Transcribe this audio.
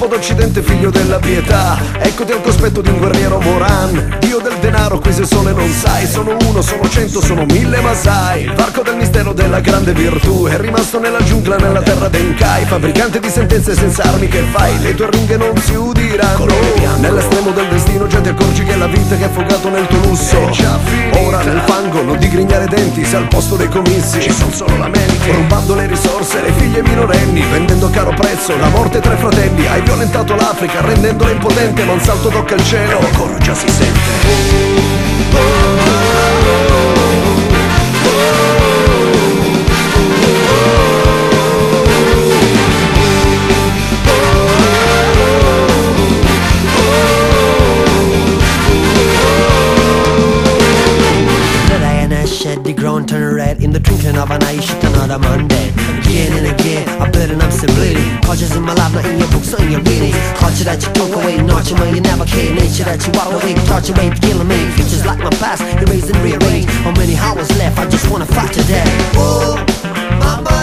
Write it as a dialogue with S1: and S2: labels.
S1: Capo d'Occidente, figlio della pietà, eccoti al cospetto di un guerriero Moran. Dio del denaro, qui se sole non sai. Sono uno, sono 100, sono 1000, ma sai, varco del mistero della grande virtù. È rimasto nella giungla, nella terra d'Enkai, fabbricante di sentenze senza armi, che fai? Le tue ringhe non si udiranno. Nell'estremo del destino già ti accorgi che la vita che è affogato nel tuo lusso è già finita. Ora nel fango non digrignare denti, se al posto dei comizi ci sono solo lamenti. Rubando le risorse, le figlie minorenni, vendendo a caro prezzo la morte tra i fratelli. Hai violentato l'Africa rendendola impotente, ma un salto tocca il cielo, ancora già si sente.
S2: The ground turn red in the twinkling of an eye, shit another Monday. Again and again, I burden up stability. Cultures in my life, not in your books, not in your reading. Culture that you took away, nurture when you never care. Nature that you walk away, torture way, killing me. Features like my past, erased and rearranged. How many hours left? I just wanna fight today. Oh, my body.